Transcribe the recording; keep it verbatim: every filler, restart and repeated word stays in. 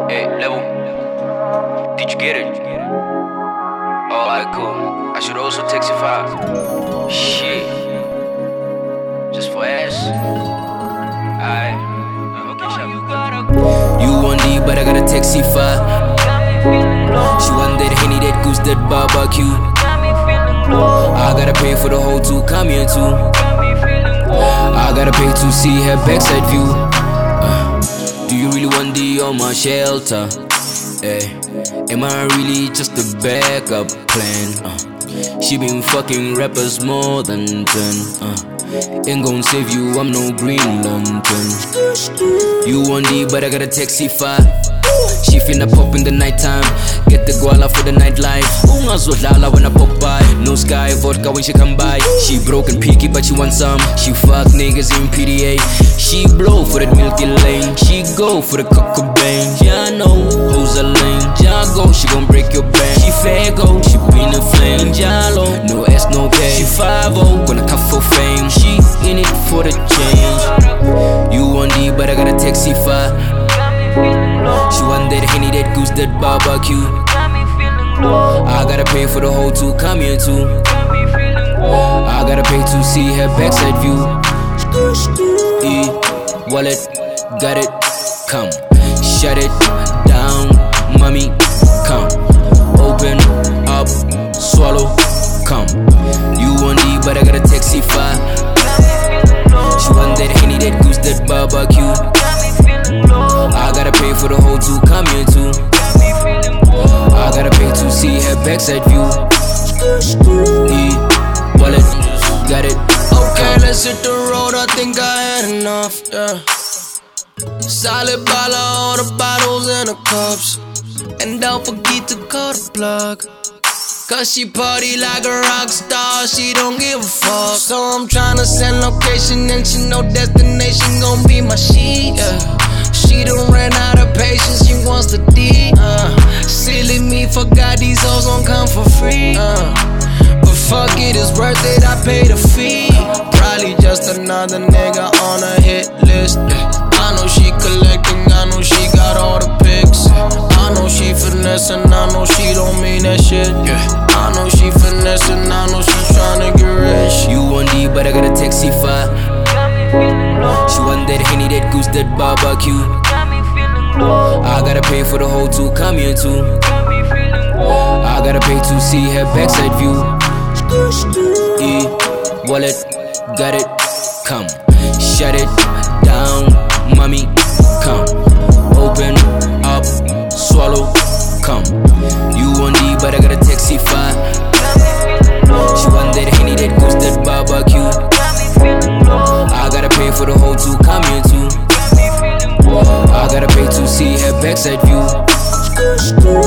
Hey, level. Did you get it? Oh, alright, cool. I should also text you five. Shit. Just for ass. Alright. Okay, shut. You want D, but I got a taxi five. She want that Henny, that goose, that barbecue. I gotta pay for the whole two, come here too. I gotta pay to see her backside view. uh, Do you really want D on my shelter? Hey, am I really just a backup plan? Uh, she been fucking rappers more than ten. uh, Ain't gon' save you, I'm no green lantern. You want D, but I got a taxi five. She finna pop in the nighttime. Get the guala for the nightlife. Ungazodlala when I pop by. No sky vodka when she come by. She broke and picky but she want some. She fuck niggas in P D A. She blow for that Milky Lane. She go for the cocaine. Yeah, I know, hoes are lame. Yeah, go, she gon' break your bank. She fago, she been a flame. Jalo, no ass, no pay. She five oh, gonna come for fame. She in it for the change. You want D, but I got a taxi five. She want that Henny, that goose, that barbecue. I gotta pay for the whole two, come here too. I gotta pay to see her backside view. E, wallet, got it, come. Shut it down, mommy, come. Open up, swallow, come. You want D, but I got a taxi five. She want that Henny, that goose, that barbecue. I gotta pay for the whole two, come here too. I gotta pay to see her backside view. E, wallet, got it. Okay, let's hit the road, I think I had enough, yeah. Solid bottle, all the bottles and the cups. And don't forget to call the plug. Cause she party like a rock star, she don't give a fuck. So I'm tryna send location and she know destination gon' be my sheet, yeah. She done ran out of patience, she wants the D, uh. Silly me, forgot these hoes won't come for free, uh. But fuck it, it's worth it, I pay the fee. Probably just another nigga on a hit list, yeah. I know she collecting, I know she got all the pics. I know she finessing, I know she don't mean that shit, yeah. I know she finessing, I know she tryna get rich. You want D, but I got a taxi five. She want that Henny, that goose, that barbecue. I gotta pay for the whole two, come here too. I gotta pay to see her backside view. E, wallet, got it, come. Shut it down, mommy, come. Open up, swallow, come. You want D, but I got a taxi five. She want that Henny, that goose, that barbecue. I gotta pay for the whole two, come here too. I gotta pay to see her backside view.